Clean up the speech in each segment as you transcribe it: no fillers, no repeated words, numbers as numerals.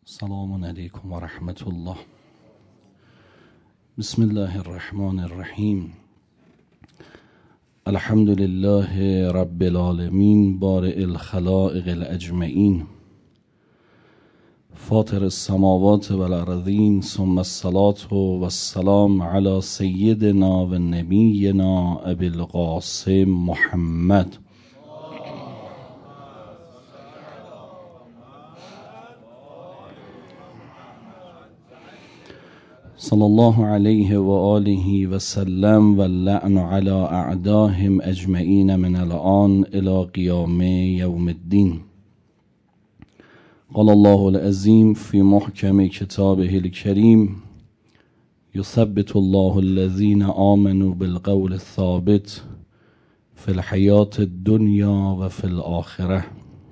سلام علیکم و رحمت الله. بسم الله الرحمن الرحیم. الحمد لله رب العالمین بارئ الخلائق الاجمعین فاطر السماوات والارضین ثم الصلاة والسلام علی سیدنا و نبینا ابی القاسم محمد صلی الله علیه و آله و سلم و اللعن علی اعدائهم اجمعین من الآن الی قیام یوم الدین. قال الله العظیم فی محکم کتابه الکریم یثبت الله الذین آمنوا بالقول الثابت فی الحیاة الدنیا و فی الآخرة.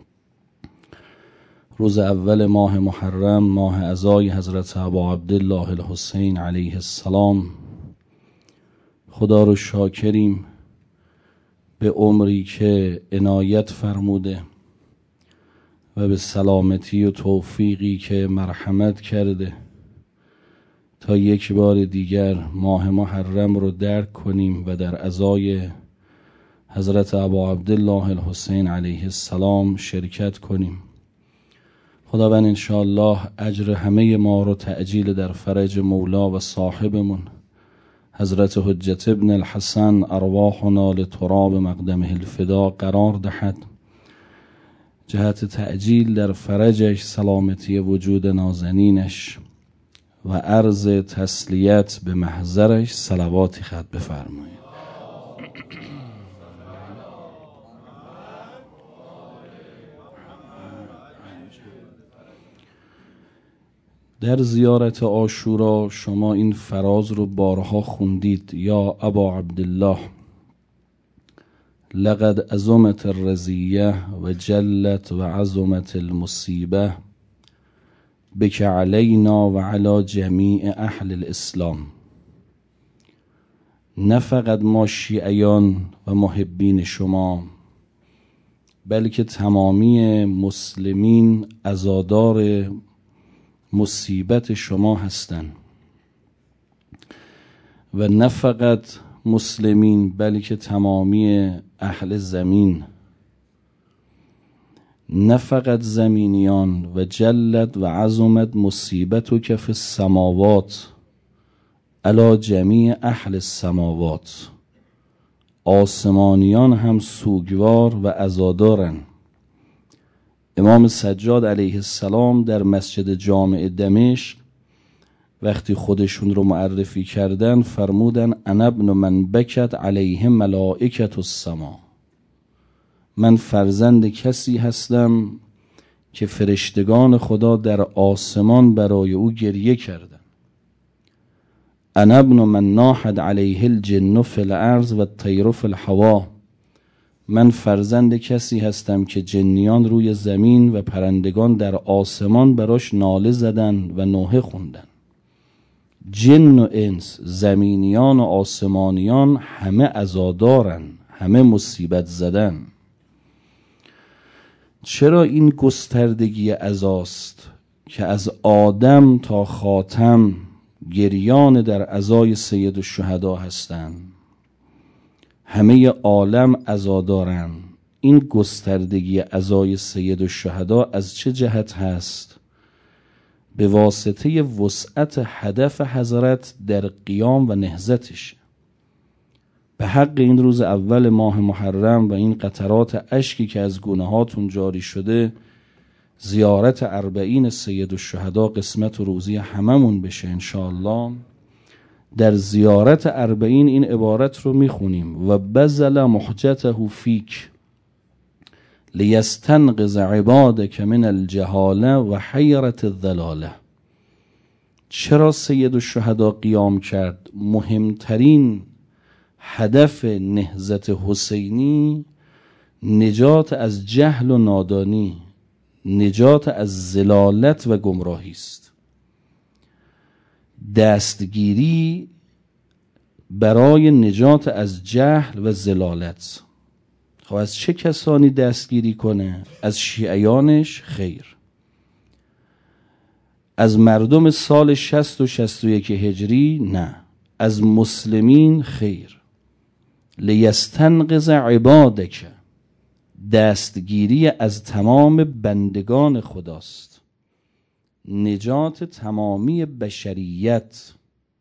روز اول ماه محرم، ماه عزای حضرت ابا عبدالله الحسین علیه السلام، خدا رو شاکریم به عمری که عنایت فرموده و به سلامتی و توفیقی که مرحمت کرده تا یک بار دیگر ماه محرم رو درک کنیم و در عزای حضرت ابا عبدالله الحسین علیه السلام شرکت کنیم. خداوند انشاءالله اجر همه ما رو تعجیل در فرج مولا و صاحبمون حضرت حجت ابن الحسن ارواحنا لتراب مقدمه الفدا قرار دهد، جهت تعجیل در فرجش، سلامتی وجود نازنینش و عرض تسلیت به محضرش صلواتی خط بفرمایید. در زیارت عاشورا شما این فراز رو بارها خوندید: یا ابا عبدالله لقد عظمت الرزیه و جلت و عظمت المصیبه بک علینا و علی جمیع اهل الاسلام. نه فقط ما شیعیان و محبین شما، بلکه تمامی مسلمین عزادار مصیبت شما هستند. و نه فقط مسلمین بلکه تمامی اهل زمین، نه فقط زمینیان. و جلت و عظمت مصیبتک فی السماوات علی جمیع اهل السماوات. آسمانیان هم سوگوار و عزادارن. امام سجاد علیه السلام در مسجد جامع دمشق وقتی خودشون رو معرفی کردن فرمودن انا ابن من بکت علیه ملائکة السما. من فرزند کسی هستم که فرشتگان خدا در آسمان برای او گریه کردن. انا ابن من ناحت علیه الجن فی الارض و الطیر فی الهوا. من فرزند کسی هستم که جنیان روی زمین و پرندگان در آسمان براش ناله زدن و نوحه خوندن. جن و انس، زمینیان و آسمانیان، همه عزادارن، همه مصیبت زدن. چرا این گستردگی عزاست که از آدم تا خاتم گریان در عزای سید الشهدا هستند؟ همه عالم عزادارن. این گستردگی عزای سید الشهدا از چه جهت هست؟ به واسطه وسعت هدف حضرت در قیام و نهضتش. به حق این روز اول ماه محرم و این قطرات اشکی که از گونه هاتون جاری شده، زیارت اربعین سید الشهدا قسمت و روزی هممون بشه انشاءالله. در زیارت اربعین این عبارت رو میخونیم: و بذل محجته فیک لیستنقذ عبادک من الجهاله و حیرت الضلاله. چرا سید الشهدا قیام کرد؟ مهمترین هدف نهضت حسینی نجات از جهل و نادانی، نجات از ضلالت و گمراهی است. دستگیری برای نجات از جهل و ضلالت. خب از چه کسانی دستگیری کنه؟ از شیعیانش؟ خیر. از مردم سال 60 و 61 هجری نه، از مسلمین خیر. لیستنقذ عبادک، دستگیری از تمام بندگان خداست، نجات تمامی بشریت.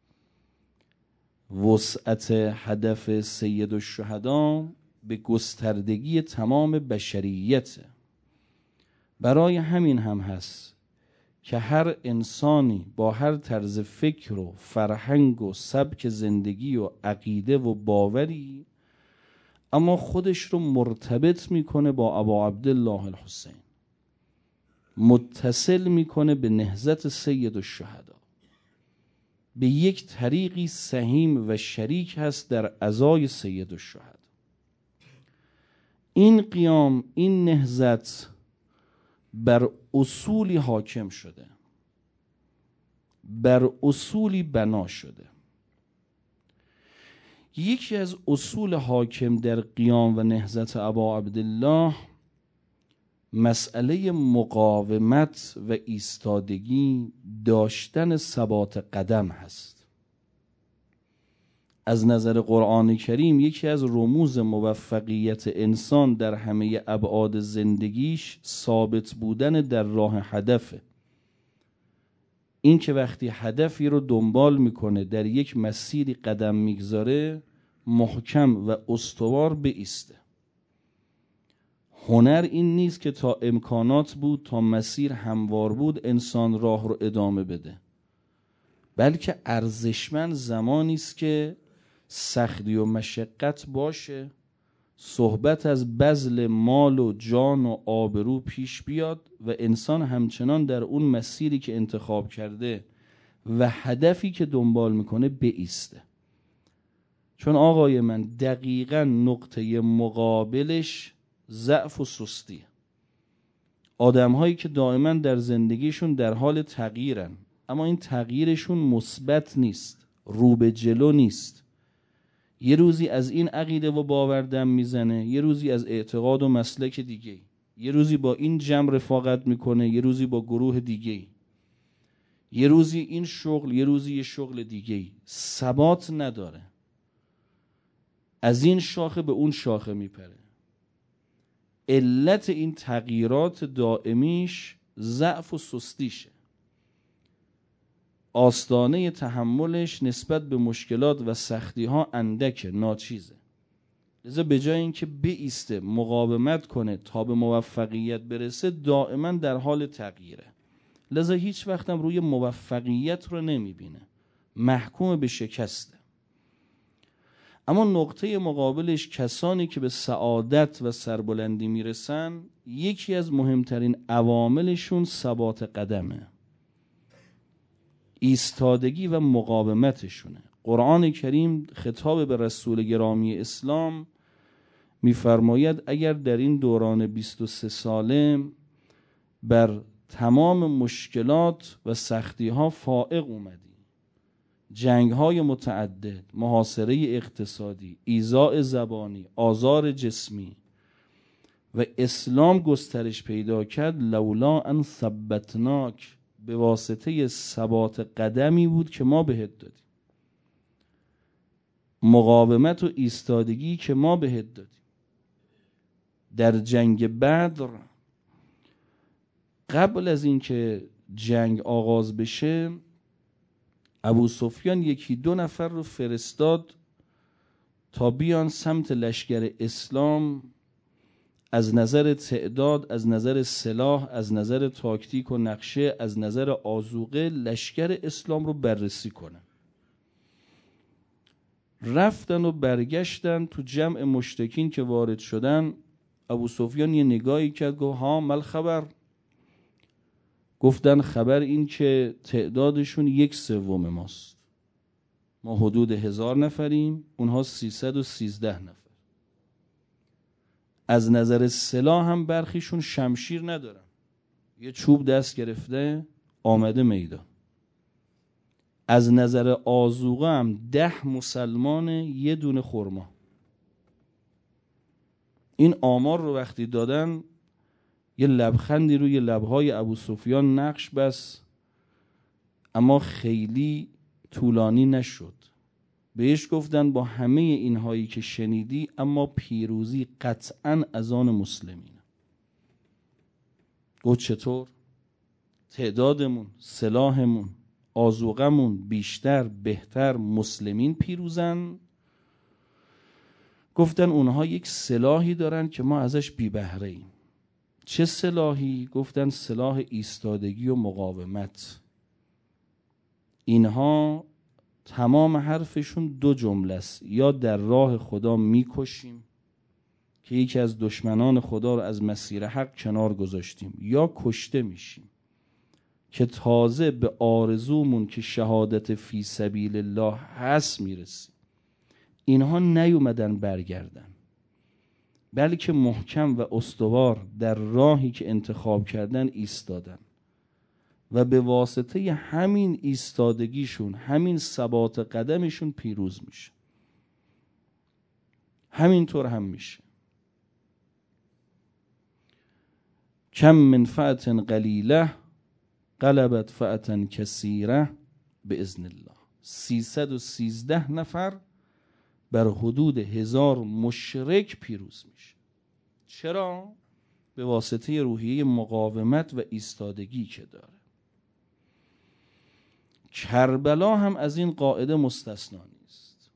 وسعت هدف سید الشهدا به گستردگی تمام بشریت. برای همین هم هست که هر انسانی با هر طرز فکر و فرهنگ و سبک زندگی و عقیده و باوری، اما خودش رو مرتبط میکنه با ابا عبدالله الحسین، متصل میکنه به نهضت سید الشهدا، به یک طریقی سهیم و شریک هست در عزای سید الشهدا. این قیام، این نهضت بر اصولی حاکم شده، بر اصولی بنا شده. یکی از اصول حاکم در قیام و نهضت ابا عبدالله مسئله مقاومت و ایستادگی، داشتن ثبات قدم هست. از نظر قرآن کریم یکی از رموز موفقیت انسان در همه ابعاد زندگیش ثابت بودن در راه هدفه. این که وقتی هدفی رو دنبال میکنه، در یک مسیری قدم میگذاره، محکم و استوار بایسته. هنر این نیست که تا امکانات بود، تا مسیر هموار بود، انسان راه رو ادامه بده، بلکه ارزشمند زمانی است که سختی و مشقت باشه، صحبت از بذل مال و جان و آبرو پیش بیاد و انسان همچنان در اون مسیری که انتخاب کرده و هدفی که دنبال میکنه بایسته. چون آقای من دقیقاً نقطه مقابلش ضعف و سستی. آدم هایی که دائما در زندگیشون در حال تغییرن، اما این تغییرشون مثبت نیست، رو به جلو نیست. یه روزی از این عقیده و باور دم میزنه، یه روزی از اعتقاد و مسلک دیگه، یه روزی با این جمع رفاقت میکنه، یه روزی با گروه دیگه، یه روزی این شغل، یه روزی یه شغل دیگه. ثبات نداره، از این شاخه به اون شاخه میپره. علت این تغییرات دائمیش ضعف و سستیشه. آستانه تحملش نسبت به مشکلات و سختی ها اندکه، ناچیزه. لذا به جای اینکه بایسته مقاومت کنه تا به موفقیت برسه، دائما در حال تغییره. لذا هیچ وقتم روی موفقیت رو نمیبینه، محکوم به شکسته. اما نقطه مقابلش کسانی که به سعادت و سربلندی میرسن، یکی از مهمترین عواملشون ثبات قدمه، ایستادگی و مقاومتشونه. قرآن کریم خطاب به رسول گرامی اسلام میفرماید اگر در این دوران 23 ساله بر تمام مشکلات و سختی ها فائق اومدی، جنگ های متعدد، محاصره اقتصادی، ایذاء زبانی، آزار جسمی و اسلام گسترش پیدا کرد، لولا ان ثبتناک، به واسطه ثبات قدمی بود که ما بهت دادیم، مقاومت و ایستادگی که ما بهت دادیم. در جنگ بدر، قبل از اینکه جنگ آغاز بشه، ابو سفیان 1-2 نفر رو فرستاد تا بیان سمت لشکر اسلام، از نظر تعداد، از نظر سلاح، از نظر تاکتیک و نقشه، از نظر آذوقه لشکر اسلام رو بررسی کنن. رفتن و برگشتن، تو جمع مشرکین که وارد شدن، ابو سفیان یه نگاهی کرد، گفت ها مال خبر؟ گفتن خبر این که تعدادشون 1/3 ماست، ما حدود 1000 نفریم، اونها 313 نفر. از نظر سلاح هم برخیشون شمشیر ندارن، یه چوب دست گرفته آمده میدان. از نظر آذوقه هم 10 مسلمان، 1 دونه خرما. این آمار رو وقتی دادن، یه لبخندی روی لبهای ابو سفیان نقش بس. اما خیلی طولانی نشد. بهش گفتن با همه اینهایی که شنیدی اما پیروزی قطعاً از آن مسلمین. گفت چطور؟ تعدادمون، سلاحمون، آذوقمون بیشتر، بهتر، مسلمین پیروزن؟ گفتن اونها یک سلاحی دارن که ما ازش بی بهره ایم. چه سلاحی؟ گفتن سلاح ایستادگی و مقاومت. اینها تمام حرفشون دو جمله است: یا در راه خدا میکشیم که یکی از دشمنان خدا رو از مسیر حق کنار گذاشتیم، یا کشته میشیم که تازه به آرزومون که شهادت فی سبیل الله هست میرسیم. اینها نیومدن برگردن، بلکه محکم و استوار در راهی که انتخاب کردن ایستادن و به واسطه همین ایستادگیشون، همین ثبات قدمشون پیروز میشه. همینطور هم میشه. کم من فئة قلیله غلبت فئة کثیره باذن الله. 313 نفر بر حدود 1000 مشرک پیروز میشه. چرا؟ به واسطه روحیه مقاومت و ایستادگی که داره. کربلا هم از این قاعده مستثنا نیست.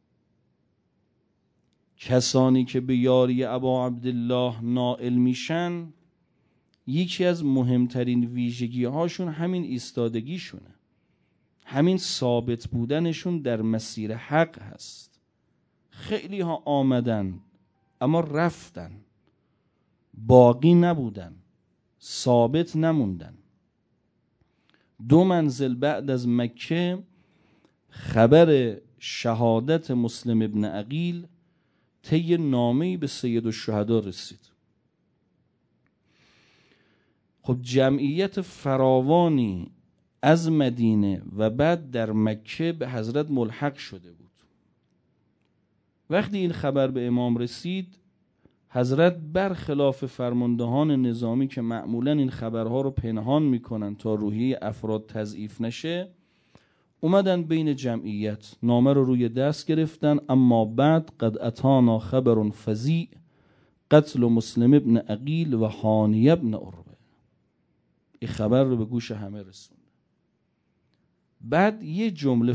کسانی که به یاری ابا عبدالله نائل میشن، یکی از مهمترین ویژگی هاشون همین ایستادگیشونه، همین ثابت بودنشون در مسیر حق هست. خیلی ها آمدن اما رفتن، باقی نبودن، ثابت نموندن. 2 منزل بعد از مکه خبر شهادت مسلم ابن عقیل طی نامه‌ای به سید الشهدا رسید. خب جمعیت فراوانی از مدینه و بعد در مکه به حضرت ملحق شده بود. وقتی این خبر به امام رسید، حضرت برخلاف فرماندهان نظامی که معمولا این خبرها رو پنهان میکنن تا روحیه افراد تضعیف نشه، اومدن بین جمعیت نامه رو روی دست گرفتن: اما بعد قد اتانا خبر فزیع قتل مسلم ابن عقیل و هانی ابن عروه. این خبر رو به گوش همه رسوند. بعد یه جمله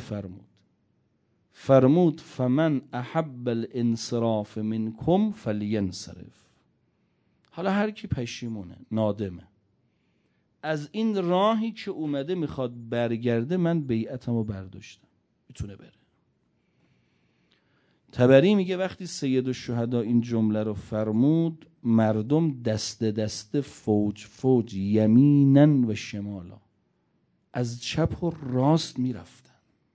فرمود فمن احب الانصراف منکم فلینصرف. حالا هر کی پشیمونه، نادمه، از این راهی که اومده میخواد برگرده، من بیعتمو برداشتم، میتونه بره. طبری میگه وقتی سید الشهدا این جمله رو فرمود، مردم دست دست، فوج فوج، یمینن و شمالا، از چپ و راست میرفتن.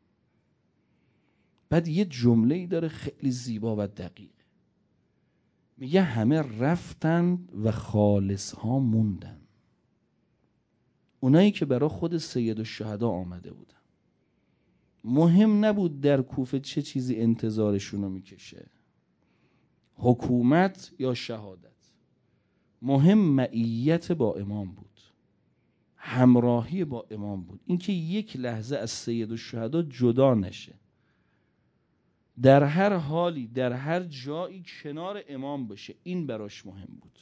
بعد یه جمله‌ای داره خیلی زیبا و دقیق، میگه همه رفتن و خالص ها موندن. اونایی که برای خود سید الشهدا آمده بودن. مهم نبود در کوفه چه چیزی انتظارشون رو میکشه، حکومت یا شهادت. مهم معیت با امام بود، همراهی با امام بود، اینکه یک لحظه از سید الشهدا جدا نشه، در هر حالی در هر جایی کنار امام باشه. این براش مهم بود.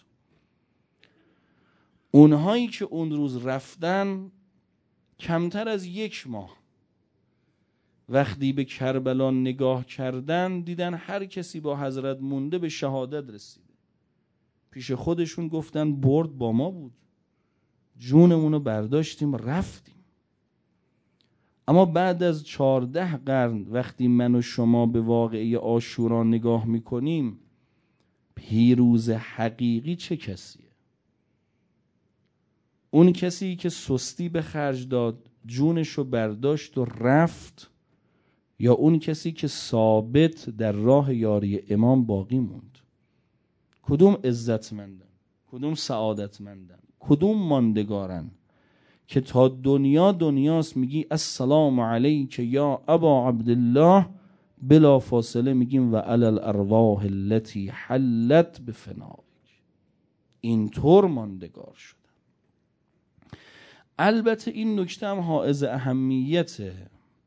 اونهایی که اون روز رفتن، کمتر از 1 ماه وقتی به کربلا نگاه کردن، دیدن هر کسی با حضرت مونده به شهادت رسیده. پیش خودشون گفتن برد با ما بود، جونمونو برداشتیم رفتیم. اما بعد از 14 قرن وقتی من و شما به واقعه عاشورا نگاه میکنیم، پیروز حقیقی چه کسیه؟ اون کسی که سستی به خرج داد، جونشو برداشت و رفت، یا اون کسی که ثابت در راه یاری امام باقی موند؟ کدوم عزتمندن؟ کدوم سعادتمندن؟ کدوم ماندگارن که تا دنیاست میگی السلام علیک یا ابا عبدالله، بلا فاصله میگیم و علی الارواح التي حلت بفنائک. اینطور ماندگار شدن. البته این نکته هم حائز اهمیته،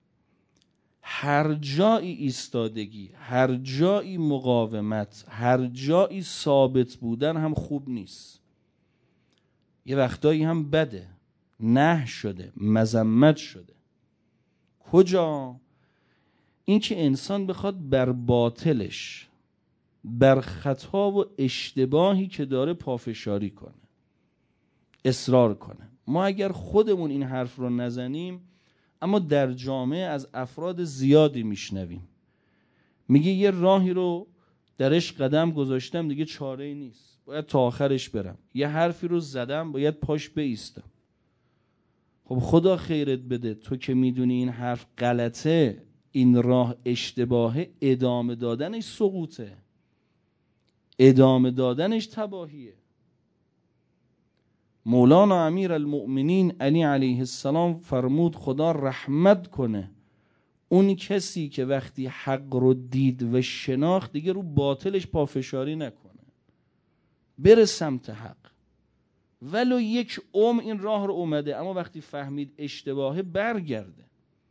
هر جایی ایستادگی، هر جایی مقاومت، هر جایی ثابت بودن هم خوب نیست. یه وقتایی هم بده، نه شده، مذمت شده. کجا؟ این که انسان بخواد بر باطلش، بر خطا و اشتباهی که داره پافشاری کنه، اصرار کنه. ما اگر خودمون این حرف رو نزنیم، اما در جامعه از افراد زیادی میشنویم، میگه یه راهی رو درش قدم گذاشتم دیگه چاره‌ای نیست، باید تا آخرش برم. یه حرفی رو زدم باید پاش بایستم. خب خدا خیرت بده، تو که میدونی این حرف غلطه، این راه اشتباهه، ادامه دادنش سقوطه، ادامه دادنش تباهیه. مولانا امیر المؤمنین علی علیه السلام فرمود خدا رحمت کنه اون کسی که وقتی حق رو دید و شناخت دیگه رو باطلش پافشاری نکنه، بره سمت حق. ولو یک این راه رو اومده، اما وقتی فهمید اشتباهه برگرده.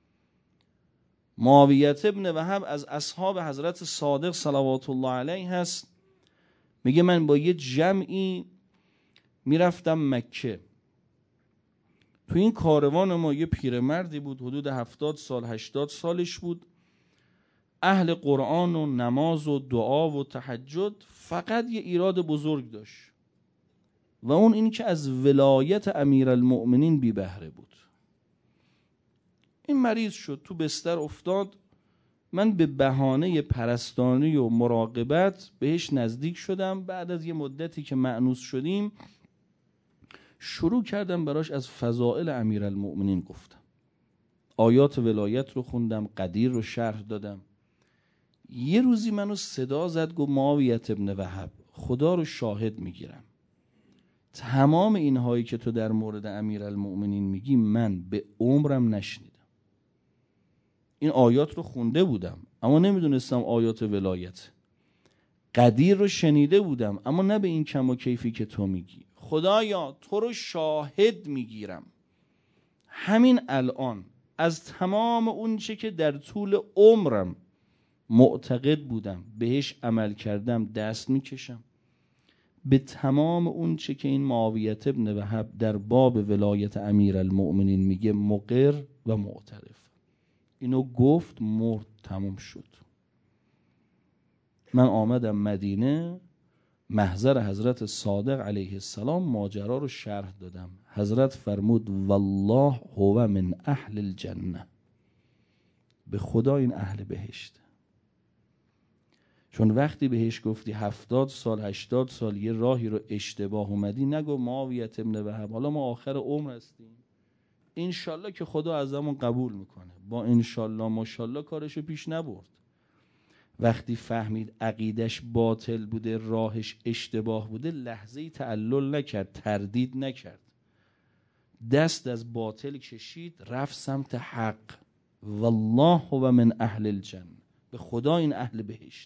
معاویه ابن وهب از اصحاب حضرت صادق صلوات الله علیه هست، میگه من با یه جمعی میرفتم مکه. تو این کاروان ما یه پیرمردی بود، حدود 70 سال 80 سالش بود، اهل قرآن و نماز و دعا و تهجد. فقط یه ایراد بزرگ داشت و اون این که از ولایت امیرالمؤمنین بی بهره بود. این مریض شد، تو بستر افتاد. من به بهانه پرستانی و مراقبت بهش نزدیک شدم. بعد از یه مدتی که مأنوس شدیم، شروع کردم براش از فضائل امیرالمؤمنین گفتم، آیات ولایت رو خوندم، قدیر رو شرح دادم. یه روزی منو صدا زد، گفت معاویه ابن وهب، خدا رو شاهد میگیرم تمام اینهایی که تو در مورد امیرالمؤمنین میگی من به عمرم نشنیدم. این آیات رو خونده بودم اما نمیدونستم آیات ولایت. قدیر رو شنیده بودم اما نه به این کم و کیفی که تو میگی. خدایا تو رو شاهد میگیرم، همین الان از تمام اون چه که در طول عمرم معتقد بودم بهش عمل کردم دست میکشم، به تمام اون چه که این معاویه ابن وهب در باب ولایت امیرالمؤمنین میگه مقر و معترف. اینو گفت، مرد، تموم شد. من آمدم مدینه، محضر حضرت صادق علیه السلام، ماجرا رو شرح دادم. حضرت فرمود والله هو من اهل الجنه، به خدا این اهل بهشت. چون وقتی بهش گفتی 70 سال 80 سال یه راهی رو اشتباه اومدی، نگو معاویه ابن وهب حالا ما آخر عمر هستیم انشالله که خدا ازمون قبول میکنه، با انشالله ماشالله کارشو پیش نبرد. وقتی فهمید عقیدش باطل بوده، راهش اشتباه بوده، لحظه‌ای تعلل نکرد، تردید نکرد، دست از باطل کشید، رفت سمت حق. والله هو من اهل الجنه، به خدا این اهل بهشت.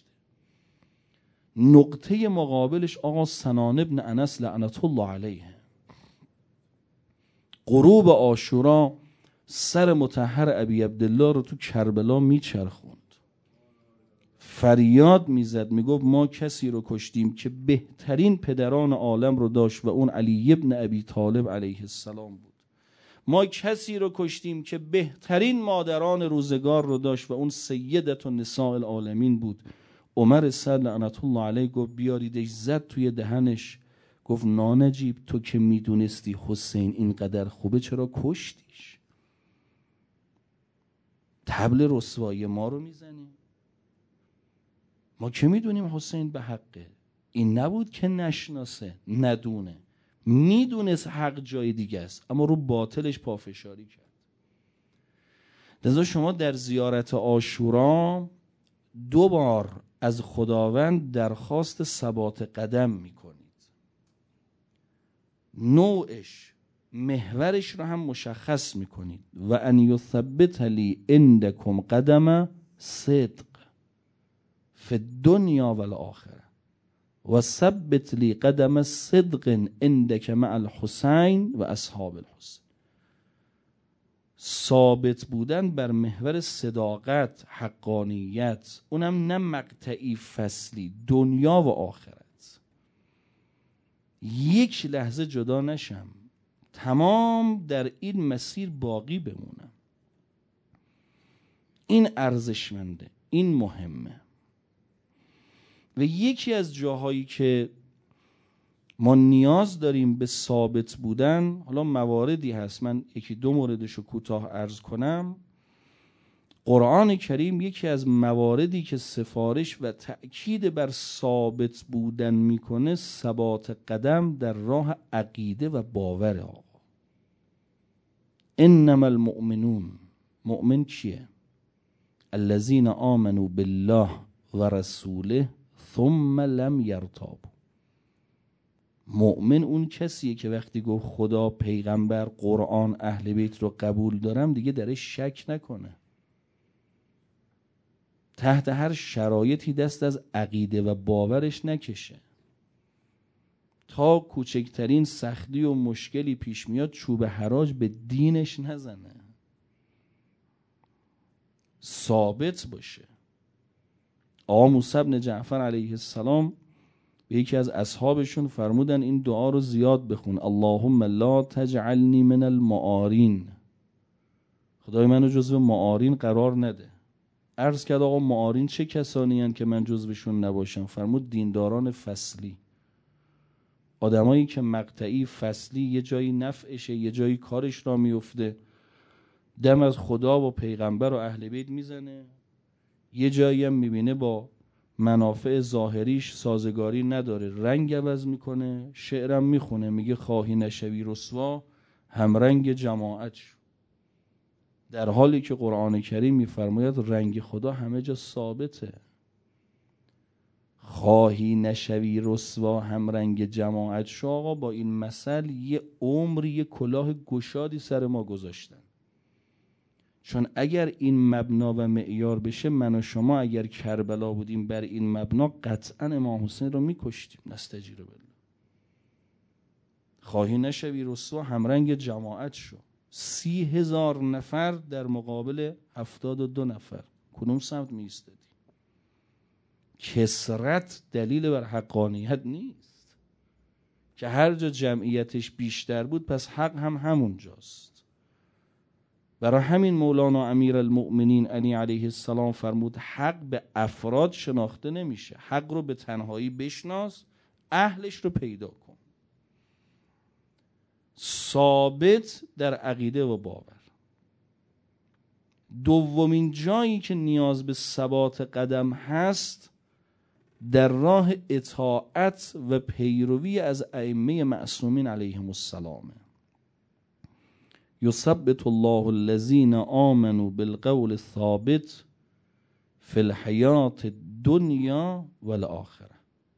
نقطه مقابلش آقا سنان ابن انس لعنت الله علیه، غروب عاشورا سر مطهر ابی عبدالله رو تو کربلا میچرخوند، فریاد میزد، میگفت ما کسی رو کشتیم که بهترین پدران عالم رو داشت و اون علی ابن ابی طالب علیه السلام بود. ما کسی رو کشتیم که بهترین مادران روزگار رو داشت و اون سیدت و نساء العالمین بود. عمر سعد لعنت الله علیه گفت بیاریدش، زد توی دهنش، گفت نانجیب تو که میدونستی حسین اینقدر خوبه چرا کشتیش؟ طبل رسوایی ما رو میزنی؟ ما که میدونیم حسین به حقه. این نبود که نشناسه، ندونه، میدونست حق جای دیگه است اما رو باطلش پافشاری کرد. لذا شما در زیارت عاشورا 2 بار از خداوند درخواست ثبات قدم میکنید. نوعش، محورش رو هم مشخص میکنید. و ان یثبت لی عندکم قدم صدق فی الدنیا و الاخره و ثبت لی قدم صدق عندک مع الحسین و اصحاب الحسین. ثابت بودن بر محور صداقت، حقانیت، اونم نه مقطعی فصلی، دنیا و آخرت. یک لحظه جدا نشم، تمام در این مسیر باقی بمونم. این ارزشمنده، این مهمه. و یکی از جاهایی که ما نیاز داریم به ثابت بودن، حالا مواردی هست، من یکی دو موردشو کوتاه عرض کنم. قرآن کریم یکی از مواردی که سفارش و تأکید بر ثابت بودن میکنه ثبات قدم در راه عقیده و باور. آقا انما المؤمنون، مؤمن کیه؟ الذین آمنوا بالله و رسوله ثم لم یرتابوا. مؤمن اون کسیه که وقتی گفت خدا، پیغمبر، قرآن، اهل بیت رو قبول دارم، دیگه درش شک نکنه، تحت هر شرایطی دست از عقیده و باورش نکشه، تا کوچکترین سختی و مشکلی پیش میاد چوب حراج به دینش نزنه، ثابت باشه. آقا موسی بن جعفر علیه السلام به یکی از اصحابشون فرمودن این دعا رو زیاد بخون: اللهم لا تجعلنی من المعارین، خدای منو جزو معارین قرار نده. عرض کرد آقا معارین چه کسانی هستند که من جزوشون نباشم؟ فرمود دینداران فصلی، آدمایی که مقطعی فصلی، یه جایی نفعشه، یه جایی کارش را میفته، دم از خدا و پیغمبر و اهل بیت میزنه، یه جایی هم میبینه با منافع ظاهریش سازگاری نداره، رنگ عوض میکنه، شعرم میخونه، میگه خواهی نشوی رسوا همرنگ جماعت شو. در حالی که قرآن کریم میفرماید رنگ خدا همه جا ثابته. خواهی نشوی رسوا همرنگ جماعت شو. آقا با این مثل یه عمری یه کلاه گشادی سر ما گذاشتن. چون اگر این مبنا و معیار بشه، من و شما اگر کربلا بودیم بر این مبنا، قطعا امام حسین رو میکشتیم. نستجیر بالله. خواهی نشوی رسوا همرنگ جماعت شو. 30,000 نفر در مقابل 72 نفر، کدوم سمت می ایستادی؟ کثرت دلیل بر حقانیت نیست، که هر جا جمعیتش بیشتر بود پس حق هم همون جاست. برای همین مولانا امیرالمؤمنین علی علیه السلام فرمود حق به افراد شناخته نمیشه، حق رو به تنهایی بشناس، اهلش رو پیدا کن. ثابت در عقیده و باور. دومین جایی که نیاز به ثبات قدم هست در راه اطاعت و پیروی از ائمه معصومین علیهم السلام. یثبت الله الذین آمنوا بالقول الثابت فی الحیات الدنیا والآخره.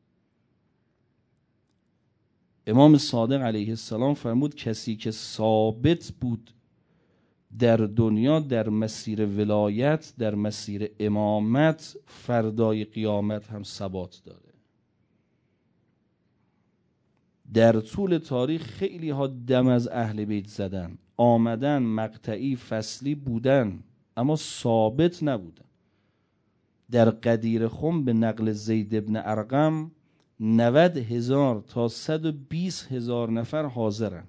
امام صادق علیه السلام فرمود کسی که ثابت بود در دنیا در مسیر ولایت، در مسیر امامت، فردای قیامت هم ثبات داره. در طول تاریخ خیلی ها دم از اهل بیت زدن، آمدن مقطعی فصلی بودن اما ثابت نبودن. در قدیر خم به نقل زید ابن ارقم 90,000 تا 120,000 نفر حاضرن،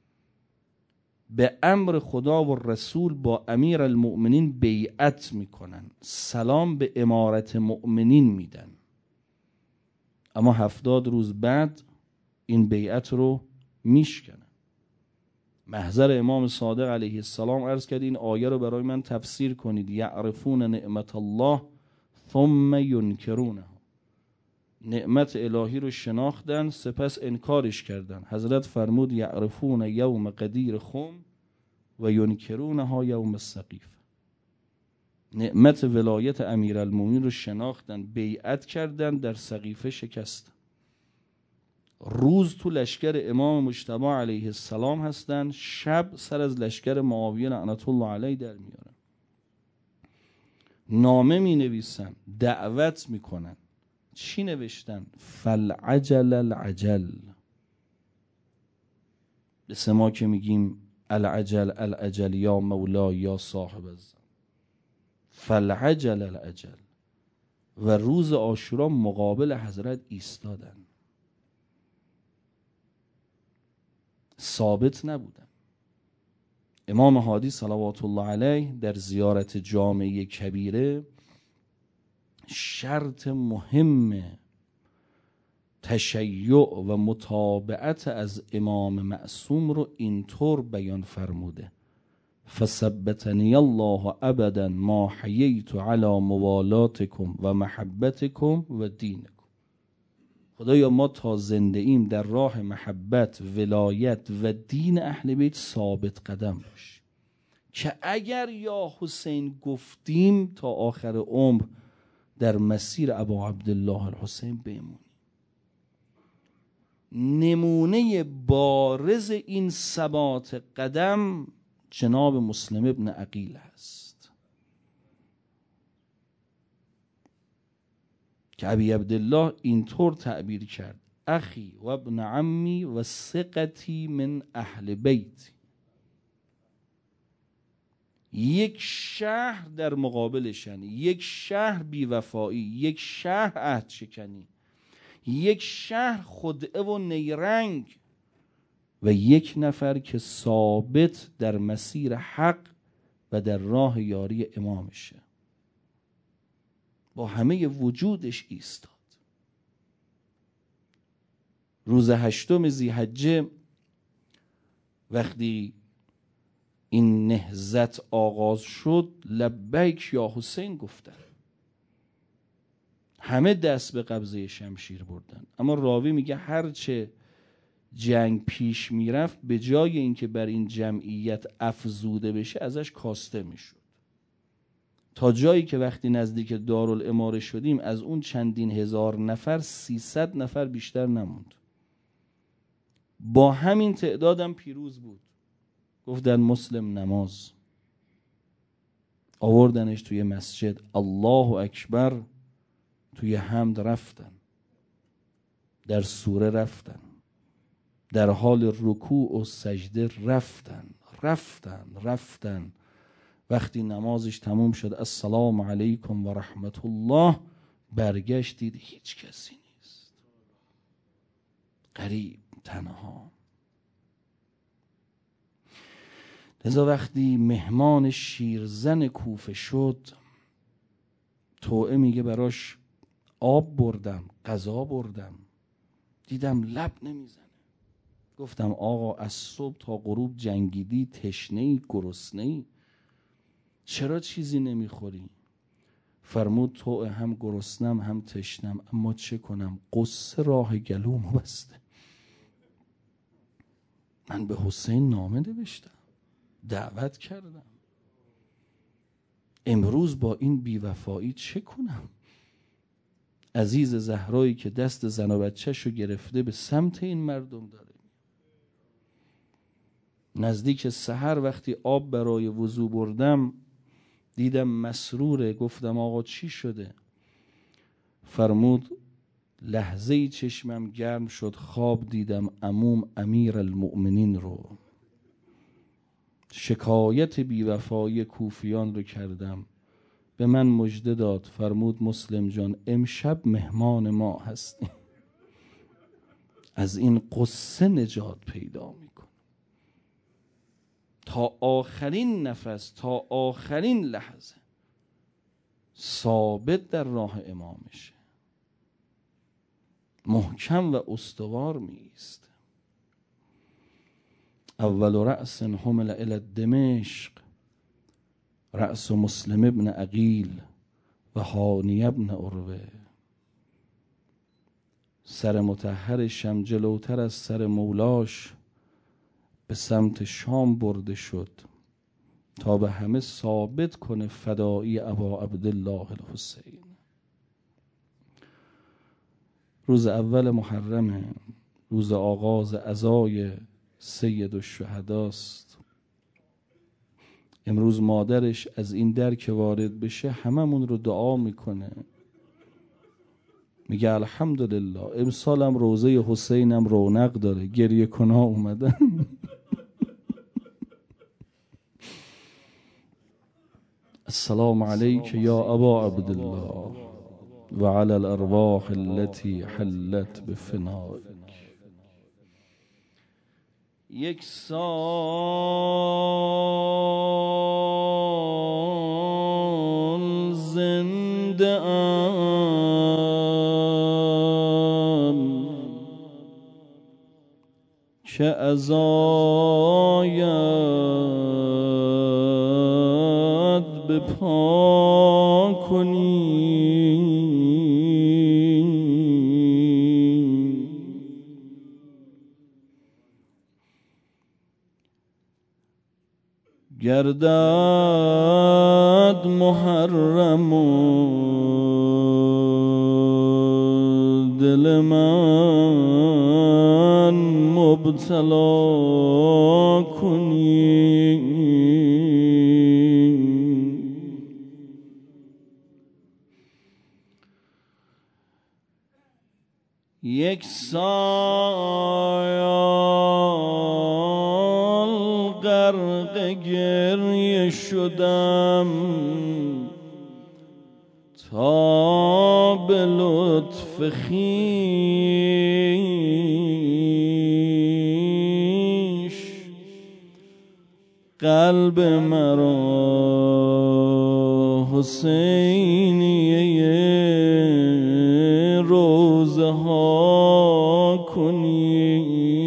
به امر خدا و رسول با امیر المؤمنین بیعت میکنن، سلام به امارت مؤمنین میدن، اما 70 روز بعد این بیعت رو میشکنن. محضر امام صادق علیه السلام عرض کرد این آیه رو برای من تفسیر کنید. یعرفون نعمت الله ثم ینکرونه. نعمت الهی رو شناختن سپس انکارش کردن. حضرت فرمود یعرفون یوم قدیر خم و ینکرونها یوم السقیف. نعمت ولایت امیرالمومنین رو شناختن، بیعت کردن، در سقیفه شکستن. روز تو لشکر امام مجتبی علیه السلام هستن، شب سر از لشکر معاویه لعنت الله علیه در میارن، نامه می نویسن، دعوت می کنن. چی نوشتن؟ فالعجل العجل. مثل ما که میگیم العجل العجل یا مولا یا صاحب الزمان، فالعجل العجل. و روز عاشورا مقابل حضرت ایستادن، ثابت نبودن. امام هادی صلوات الله علیه در زیارت جامعه کبیره شرط مهم تشیع و متابعت از امام معصوم رو اینطور بیان فرموده: فثبتنی الله ابدا ما حییت علی موالاتکم و محبتکم و دینکم. خدایا ما تا زنده ایم در راه محبت، ولایت و دین اهل بیت ثابت قدم باش، که اگر یا حسین گفتیم تا آخر عمر در مسیر ابا عبدالله الحسین بمونیم. نمونه بارز این ثبات قدم جناب مسلم ابن عقیل هست که ابی عبدالله اینطور تعبیر کرد: اخی و ابن عمی و ثقتی من اهل بیت. یک شهر در مقابلشن، یک شهر بیوفایی، یک شهر عهد شکنی، یک شهر خدعه و نیرنگ، و یک نفر که ثابت در مسیر حق و در راه یاری امامشه، با همه وجودش ایستاد. روز 8 ذی‌حجه وقتی این نهضت آغاز شد، لبیک یا حسین گفتن. همه دست به قبضه شمشیر بردن، اما راوی میگه هرچه جنگ پیش میرفت به جای اینکه بر این جمعیت افزوده بشه ازش کاسته میشد، تا جایی که وقتی نزدیک دارالاماره شدیم از اون چندین هزار نفر 300 نفر بیشتر نموند. با همین تعدادم پیروز بود. گفت در مسلم نماز آوردنش توی مسجد، الله اکبر، توی حمد رفتن، در سوره رفتن، در حال رکوع و سجده رفتن. وقتی نمازش تموم شد السلام علیکم و رحمت الله، برگشتید هیچ کسی نیست، غریب، تنها. لذا وقتی مهمان شیرزن کوفه شد، توعه میگه براش آب بردم، غذا بردم، دیدم لب نمیزنه. گفتم آقا از صبح تا غروب جنگیدی، تشنه‌ای، گرسنه‌ای، چرا چیزی نمیخوری؟ فرمود توعه هم گرسنم هم تشنم، اما چه کنم، قصه راه گلومو بسته. من به حسین نامه نوشتم، دعوت کردم، امروز با این بیوفایی چه کنم؟ عزیز زهرایی که دست زن و بچه‌شو گرفته به سمت این مردم داره. نزدیک سحر وقتی آب برای وضو بردم دیدم مسروره. گفتم آقا چی شده؟ فرمود لحظه‌ای چشمم گرم شد، خواب دیدم عموم امیر المؤمنین رو، شکایت بیوفایی کوفیان رو کردم، به من مژده داد. فرمود مسلم جان امشب مهمان ما هستی، از این قصه نجات پیدا میکن. تا آخرین نفس، تا آخرین لحظه ثابت در راه امامشه، محکم و استوار میست. اول رأس حمل الی دمشق رأس مسلم ابن عقیل و هانی ابن عروه. سر مطهرشم جلوتر از سر مولاش به سمت شام برده شد تا به همه ثابت کنه فدایی ابا عبدالله الحسین. روز اول محرمه، روز آغاز عزای سید الشهداست. امروز مادرش از این در که وارد بشه هممون رو دعا میکنه، میگه الحمدلله امسالم روزه حسینم رونق داره، گریه کنا اومدن. السلام عليك يا أبا عبد الله وعلى الأرواح التي حلت بفنائك. یک سال زنده ام که عزایت به پا کنی. گردد محرم و دل من مبتلا کنی. یک سال غرق گریه شدم تا به لطف خویش قلب مرا حسینیه روزه ها کنی.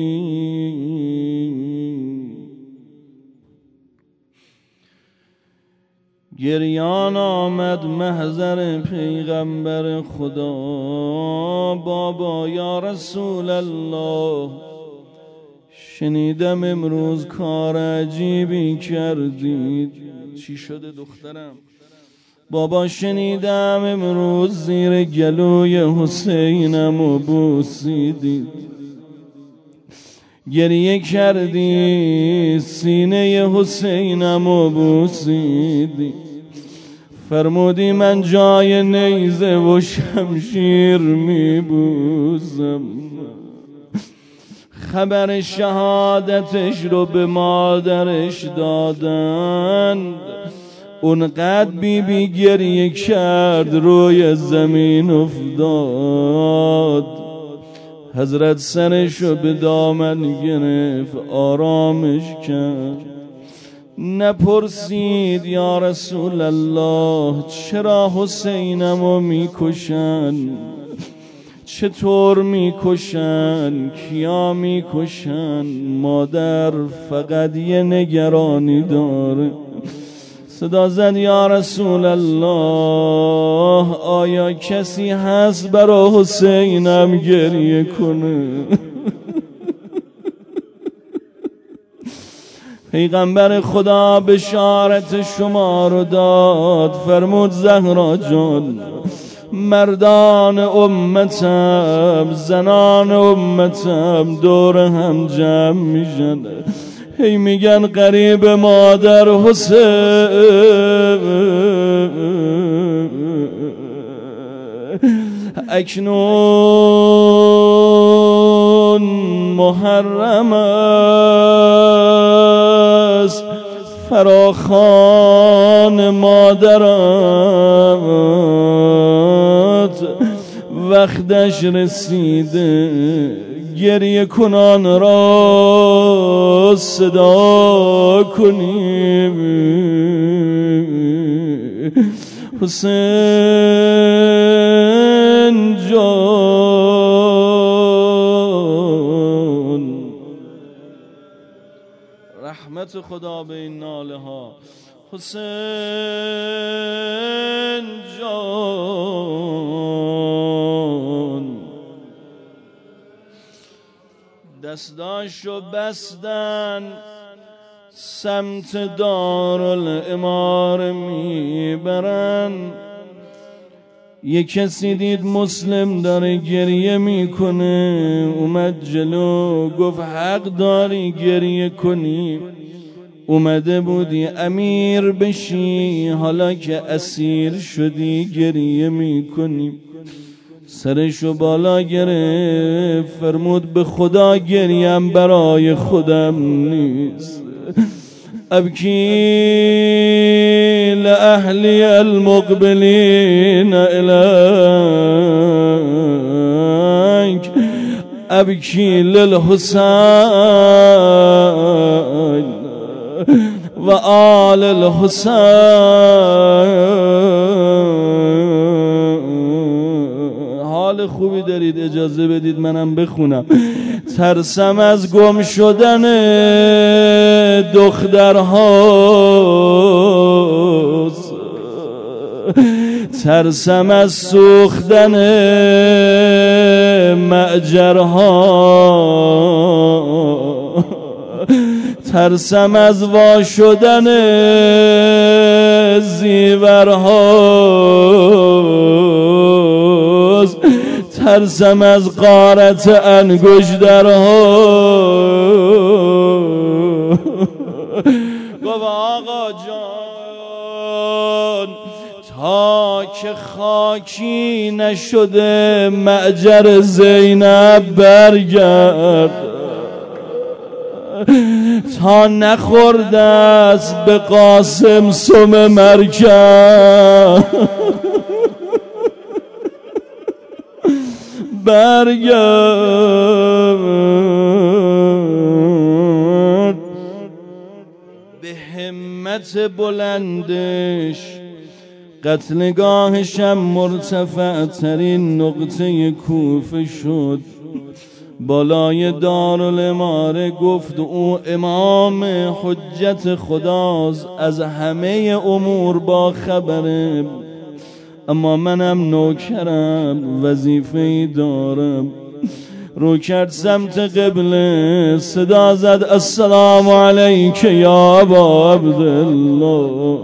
گریان آمد محضر پیغمبر خدا. بابا یا رسول الله، شنیدم امروز کار عجیبی کردید. چی شده دخترم؟ بابا شنیدم امروز زیر گلوی حسینم و بوسیدید، گریه کردی سینه حسینم و بوسیدی، فرمودی من جای نیزه و شمشیر میبوسم. خبر شهادتش رو به مادرش دادند. اونقدر بی گریه کرد روی زمین افتاد. حضرت سرشو به دامن گرفت آرامش کرد. نپرسید یا رسول الله چرا حسینمو میکشن، چطور میکشن، کیا میکشن؟ مادر فقط یه نگرانی داره. صدا زد یا رسول الله آیا کسی هست برای حسینم گریه کنه؟ پیغمبر خدا بشارت شما رو داد، فرمود زهرا جان مردان امتم زنان امتم دور هم جمع میشن، هی میگن قریب مادر حسین اکنون محرم است، فراخوان مادرت وقتش رسیده، گریه کنان را صدا کنیم. حسین جان رحمت خدا به این ناله ها. حسین جان دستاشو بستن سمت دارالاماره میبرن. یه کسی دید مسلم داره گریه میکنه، اومد جلو گفت حق داری گریه کنی. اومده بودی امیر بشی، حالا که اسیر شدی گریه میکنی. سرشو بالا گرفت فرمود به خدا گریم برای خودم نیست، ابکی أهلي المقبلين إليك أبكي للحسين وآل الحسين. حال خوبی دارید؟ اجازه بدید منم بخونم. ترسم از گم شدن دخترهاست، ترسم از سوختن معجرها، ترسم از وا شدن زیورهاست، ترسم از غارت انگشترها. گفت آقا جان تا که خاکی نشده معجر زینب برگرد، تا نخورده است به قاسم سم مرکب برگرد. به همت بلندش قتلگاهشم مرتفع ترین نقطه کوفه شد، بالای دارالاماره. گفت او امام حجت خداست، از همه امور با خبره، اما منم نوکرم، وظیفه‌ای دارم. رو کرد سمت قبله، صدا زد السلام علیک یا ابا عبدالله.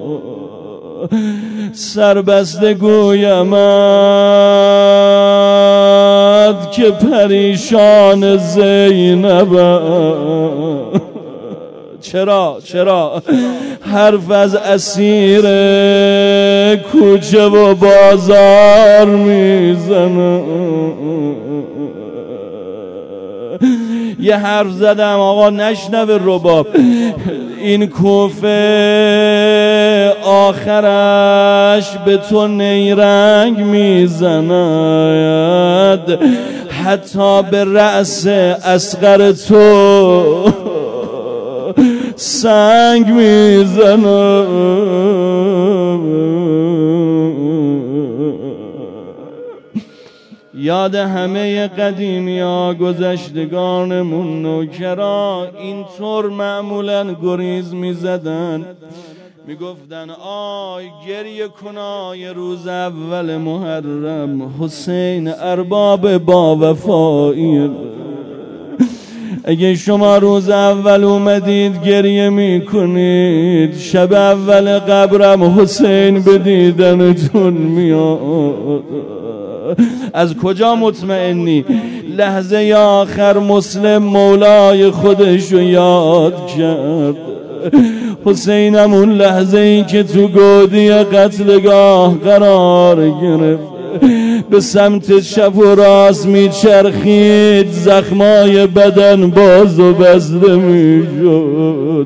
سربسته گویمد که پریشان زینب. چرا حرف از اسیر کوچه و بازار میزنه. یه حرف زدم آقا نشنوه رباب. این کوفه آخرش به تو نیرنگ میزند، حتی به رأس اصغر تو سنگ میزنه. یاد همه قدیمی ها گذشتگانمون نوکرا اینطور معمولا گریز میزدن، میگفتن آی گریه کنای روز اول محرم، حسین ارباب با وفایی. اگه شما روز اول اومدید گریه میکنید، شب اول قبرم حسین به دیدنتون میاد. از کجا مطمئنی؟ لحظه آخر مسلم مولای خودشو یاد کرد. حسینم اون لحظه ای که تو گودی قتلگاه قرار گرفت، به سمت چپ و راست میچرخید، زخمای بدن باز و بسته میشد.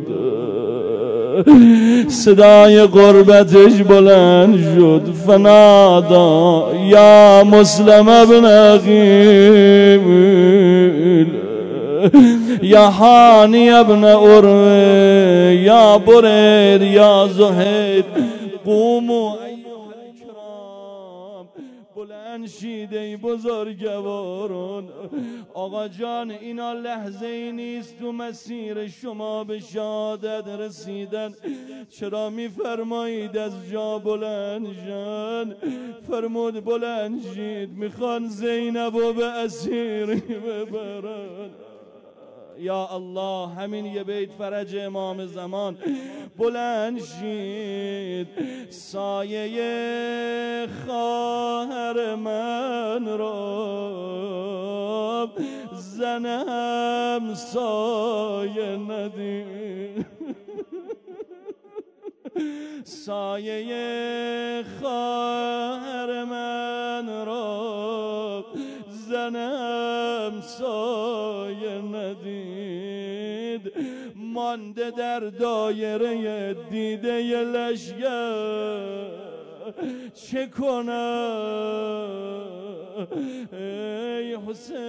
صدای قربتش بلند شد، فنادا یا مسلم ابن عقیل، یا حانی ابن عروه، یا بریر، یا زهیر، قوموا ایها الکرام. بلند شید ای بزرگواران. آقا جان اینا لحظه ای نیست تو مسیر شما به شهادت رسیدن. چرا میفرمایید از جا بلند شن؟ فرمود بلند شید، میخوان زینبو به اسیر ببرن. یا الله، همین یه بیت فرج امام زمان. بلند شید، سایه خواهر من را زنم سایه ندید، سایه خواهر من را زنم سایه ندید. مانده در دایره دیده لشگر چه کنم ای حسین